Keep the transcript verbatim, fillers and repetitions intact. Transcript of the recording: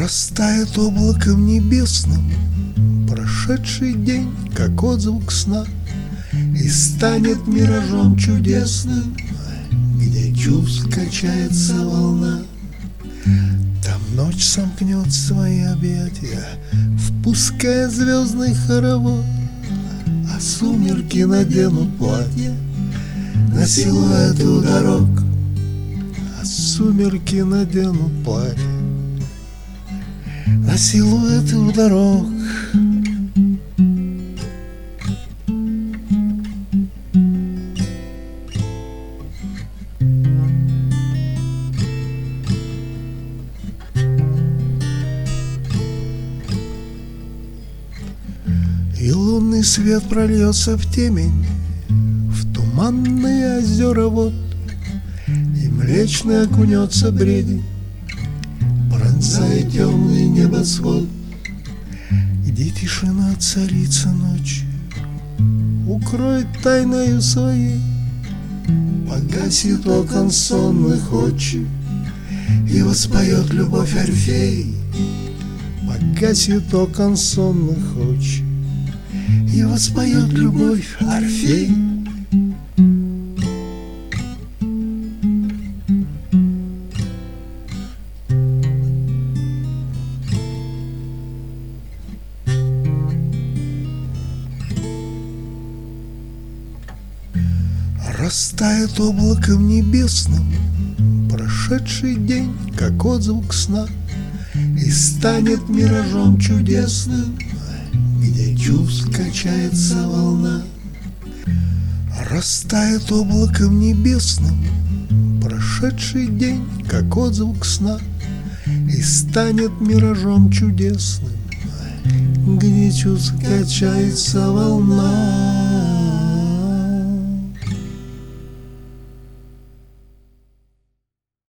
Растает облаком небесным прошедший день, как отзвук сна, и станет миражом чудесным, где чувств качается волна. Там ночь сомкнет свои объятия, впуская звездный хоровод, а сумерки наденут платья на силуэты у дорог, а сумерки наденут платья на силуэты у дорог. И лунный свет прольется в темень, в туманные озера вод, и млечный окунется бредень, пронзая темный небосвод. Где тишина царица ночи укроет тайною своей, погасит окон сонных очи, и воспоет любовь Орфей. Погасит окон сонных очи, и воспоет любовь Орфей. Растает облаком небесным прошедший день, как отзвук сна, и станет миражом чудесным, где чувств качается волна. Растает облаком небесным прошедший день, как отзвук сна, и станет миражом чудесным, где чувств качается волна.